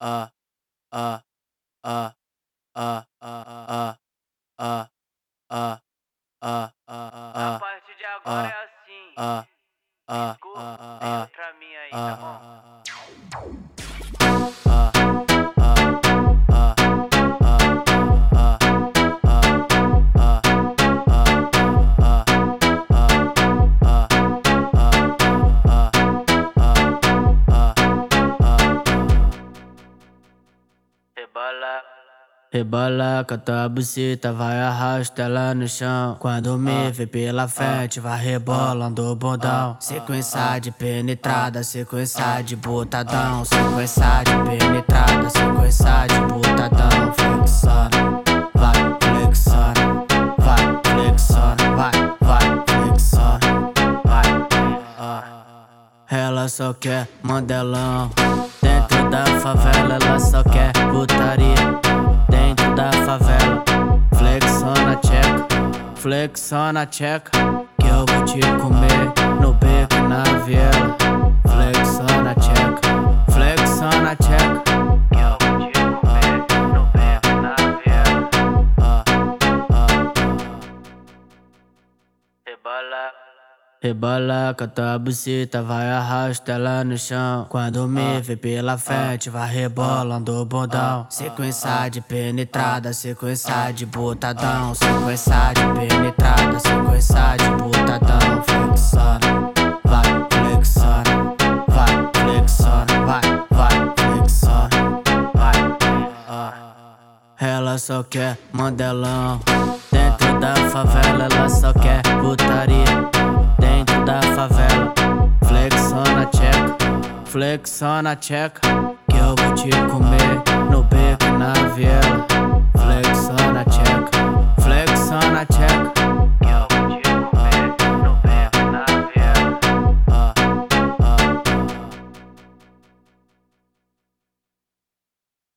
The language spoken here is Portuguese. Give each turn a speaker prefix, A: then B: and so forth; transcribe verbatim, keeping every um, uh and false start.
A: ah, ah, ah, ah, ah, ah, ah, ah, ah,
B: A
A: ah,
B: partir de agora
A: ah,
B: é assim.
A: ah, ah,
B: Escuta, tem
A: ah,
B: outra minha aí, tá bom?
A: ah, ah, ah,
B: Rebola.
A: Rebola com a tua buceta, vai arrasta ela no chão. Quando me vê pela frente, vai rebolando o bundão. Sequência de penetrada, sequência de botadão. Sequência de penetrada, sequência de botadão. Flexando, vai flexando, vai flexando, vai, vai flexando, vai. Ela só quer mandelão. Dentro da favela, ela só quer putaria. Dentro da favela, flexiona a tcheca, flexiona a tcheca, que eu vou te comer no beco e na viela. Flexiona a tcheca, flexiona a tcheca,
B: Que eu vou te comer no beco e na viela. Rebola.
A: Rebola com a tua buceta, vai arrasta ela no chão. Quando me vê pela frente, vai rebolando o bundão. Sequência de penetrada, sequência de botadão. Sequência de penetrada, sequência de botadão. Flexando, vai flexando, vai flexando, vai, vai flexando, vai. Ela só quer mandelão. Dentro da favela, ela só quer putaria. Dentro da favela, flexiona a tcheca, flexiona a tcheca, que eu vou te comer